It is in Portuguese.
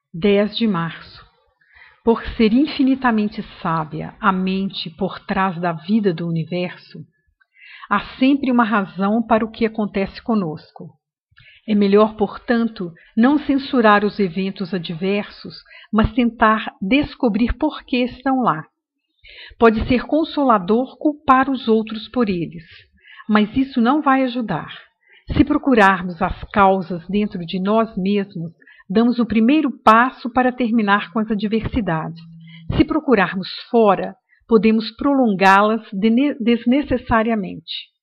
10 de março. Por ser infinitamente sábia a mente por trás da vida do universo, há sempre uma razão para o que acontece conosco. É melhor, portanto, não censurar os eventos adversos, mas tentar descobrir por que estão lá. Pode ser consolador culpar os outros por eles, mas isso não vai ajudar. Se procurarmos as causas dentro de nós mesmos, damos o primeiro passo para terminar com as adversidades. Se procurarmos fora, podemos prolongá-las desnecessariamente.